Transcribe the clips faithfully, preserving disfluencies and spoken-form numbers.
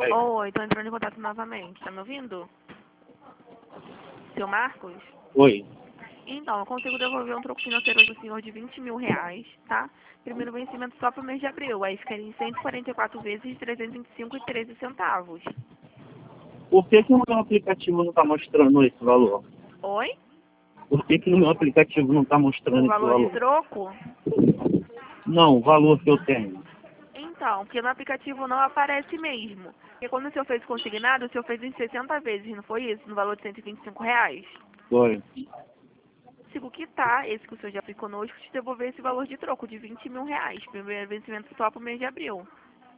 Oi. Oi, tô entrando em contato novamente. Tá me ouvindo? Seu Marcos? Oi. Então, eu consigo devolver um troco financeiro hoje pro senhor de vinte mil reais, tá? Primeiro vencimento só pro mês de abril. Aí ficaria em cento e quarenta e quatro vezes trezentos e vinte e cinco e treze centavos. Por que que o meu aplicativo não está mostrando esse valor? Oi? Por que que no meu aplicativo não está O mostrando esse valor de valor? troco? Não, o valor que eu tenho. Então, porque no aplicativo não aparece mesmo. Porque quando o senhor fez consignado, o senhor fez em sessenta vezes, não foi isso? No valor de cento e vinte e cinco reais. Foi. Consigo quitar esse que o senhor já aplicou conosco, te devolver esse valor de troco de vinte mil reais. Primeiro vencimento só pro mês de abril.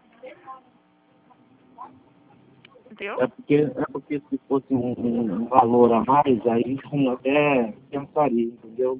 Entendeu? É porque, é porque se fosse um, um- um valor a mais, aí eu até pensaria, entendeu?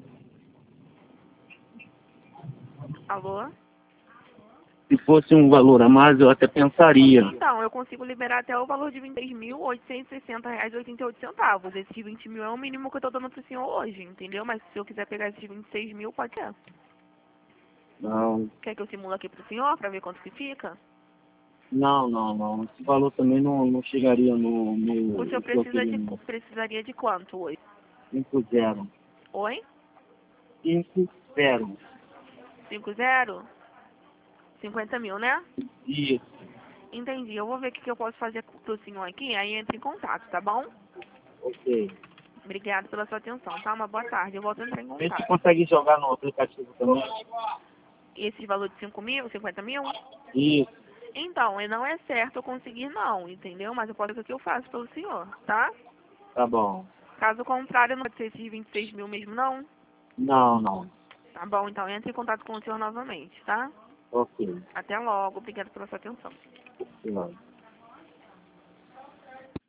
Alô? Se fosse um valor a mais, eu até pensaria. Então, eu consigo liberar até o valor de vinte e seis mil oitocentos e sessenta reais e oitenta e oito centavos. Esse de vinte mil é o mínimo que eu tô dando pro senhor hoje, entendeu? Mas se eu quiser pegar esse de vinte e seis mil, pode ser. Não, Quer que eu simule aqui pro senhor pra ver quanto que fica? não, não, não. Esse valor também não, não chegaria no, O no senhor que eu precisa queria, de, não. precisaria de quanto hoje? cinco zero. Oi? cinco zero. Cinco zero? Cinquenta mil, né? Isso. Entendi. Eu vou ver o que que eu posso fazer pro senhor aqui, aí entra em contato, tá bom? Ok. Obrigado pela sua atenção, tá? Uma boa tarde. Eu volto a entrar em Vê se contato. consegue jogar no aplicativo também. Esse valor de cinco mil, cinquenta mil? Isso. Então, e não é certo eu conseguir não, entendeu? Mas eu posso ver o que eu faço pelo senhor, tá? Tá bom. Caso contrário, não pode ser esses vinte e seis mil mesmo, não? Não, não. Tá bom, então entre em contato com o senhor novamente, tá? Ok. Até logo. Obrigado pela sua atenção. Não.